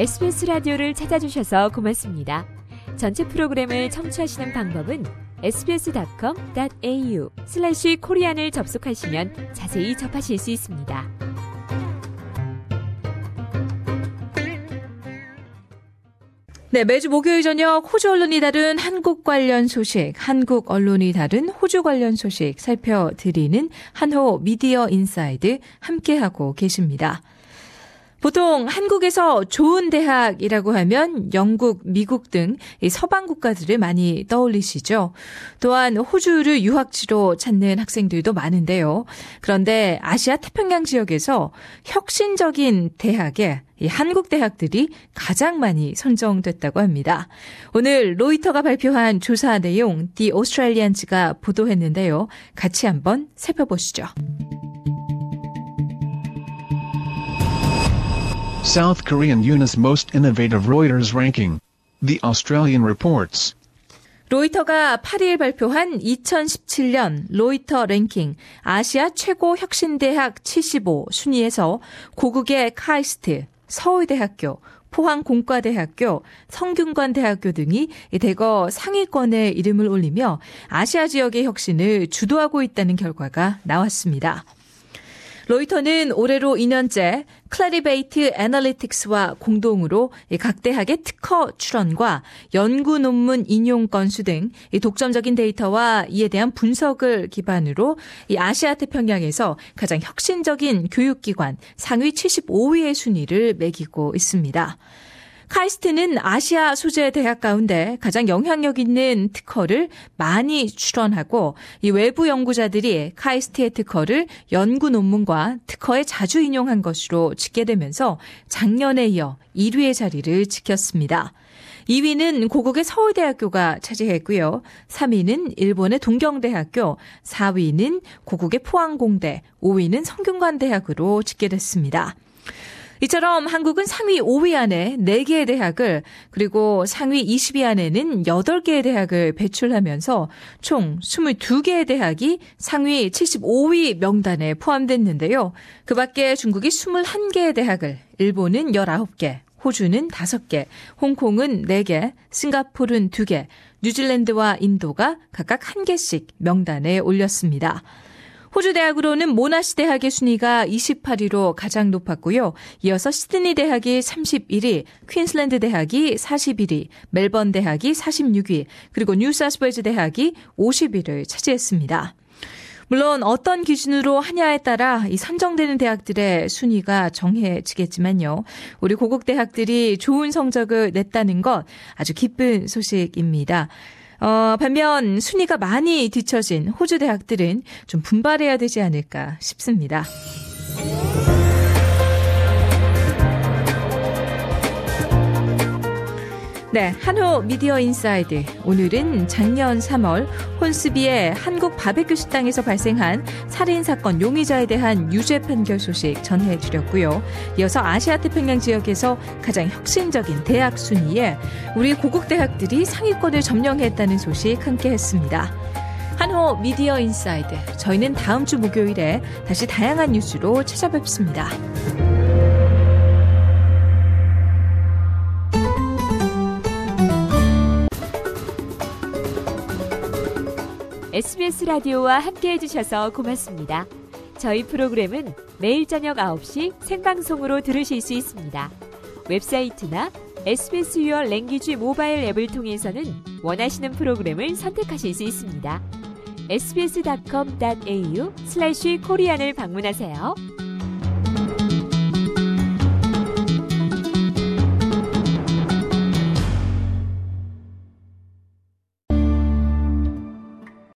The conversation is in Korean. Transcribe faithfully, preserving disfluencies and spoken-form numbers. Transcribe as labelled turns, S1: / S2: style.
S1: 에스비에스 라디오를 찾아주셔서 고맙습니다. 전체 프로그램을 청취하시는 방법은 에스비에스닷컴 닷 에이유 슬래시 코리안을 접속하시면 자세히 접하실 수 있습니다.
S2: 네, 매주 목요일 저녁 호주 언론이 다룬 한국 관련 소식, 한국 언론이 다룬 호주 관련 소식 살펴드리는 한호 미디어 인사이드 함께하고 계십니다. 보통 한국에서 좋은 대학이라고 하면 영국, 미국 등 서방 국가들을 많이 떠올리시죠. 또한 호주를 유학지로 찾는 학생들도 많은데요. 그런데 아시아 태평양 지역에서 혁신적인 대학에 이 한국 대학들이 가장 많이 선정됐다고 합니다. 오늘 로이터가 발표한 조사 내용 디 오스트레일리안즈가 보도했는데요. 같이 한번 살펴보시죠.
S3: South Korean Unis Most Innovative Reuters Ranking. The Australian reports.
S2: 로이터가 팔 일 발표한 이천십칠 년 로이터 랭킹 아시아 최고 혁신대학 칠십오 순위에서 고국의 카이스트, 서울대학교, 포항공과대학교, 성균관대학교 등이 대거 상위권에 이름을 올리며 아시아 지역의 혁신을 주도하고 있다는 결과가 나왔습니다. 로이터는 올해로 이 년째 클래리베이트 애널리틱스와 공동으로 각 대학의 특허 출원과 연구 논문 인용 건수 등 독점적인 데이터와 이에 대한 분석을 기반으로 이 아시아 태평양에서 가장 혁신적인 교육기관 상위 칠십오 위의 순위를 매기고 있습니다. 카이스트는 아시아 소재 대학 가운데 가장 영향력 있는 특허를 많이 출원하고 이 외부 연구자들이 카이스트의 특허를 연구 논문과 특허에 자주 인용한 것으로 집계되면서 작년에 이어 일 위의 자리를 지켰습니다. 이 위는 고국의 서울대학교가 차지했고요. 삼 위는 일본의 동경대학교, 사 위는 고국의 포항공대, 오 위는 성균관대학으로 집계됐습니다. 이처럼 한국은 상위 오 위 안에 네 개의 대학을 그리고 상위 이십 위 안에는 여덟 개의 대학을 배출하면서 총 이십이 개의 대학이 상위 칠십오 위 명단에 포함됐는데요. 그 밖에 중국이 이십일 개의 대학을, 일본은 열아홉 개, 호주는 다섯 개, 홍콩은 네 개, 싱가포르는 두 개, 뉴질랜드와 인도가 각각 한 개씩 명단에 올렸습니다. 호주 대학으로는 모나시 대학의 순위가 이십팔 위로 가장 높았고요. 이어서 시드니 대학이 삼십일 위, 퀸슬랜드 대학이 사십일 위, 멜번 대학이 사십육 위, 그리고 뉴사우스웨일즈 대학이 오십 위를 차지했습니다. 물론 어떤 기준으로 하냐에 따라 이 선정되는 대학들의 순위가 정해지겠지만요. 우리 고국 대학들이 좋은 성적을 냈다는 것 아주 기쁜 소식입니다. 어, 반면 순위가 많이 뒤처진 호주 대학들은 좀 분발해야 되지 않을까 싶습니다. 네, 한호 미디어 인사이드. 오늘은 작년 삼월 혼스비의 한국 바베큐 식당에서 발생한 살인사건 용의자에 대한 유죄 판결 소식 전해드렸고요. 이어서 아시아 태평양 지역에서 가장 혁신적인 대학 순위에 우리 고국 대학들이 상위권을 점령했다는 소식 함께했습니다. 한호 미디어 인사이드. 저희는 다음 주 목요일에 다시 다양한 뉴스로 찾아뵙습니다.
S1: 에스비에스 라디오와 함께해 주셔서 고맙습니다. 저희 프로그램은 매일 저녁 아홉 시 생방송으로 들으실 수 있습니다. 웹사이트나 에스비에스 Your Language 모바일 앱을 통해서는 원하시는 프로그램을 선택하실 수 있습니다. 에스비에스닷컴 닷 에이유 슬래시 코리안을 방문하세요.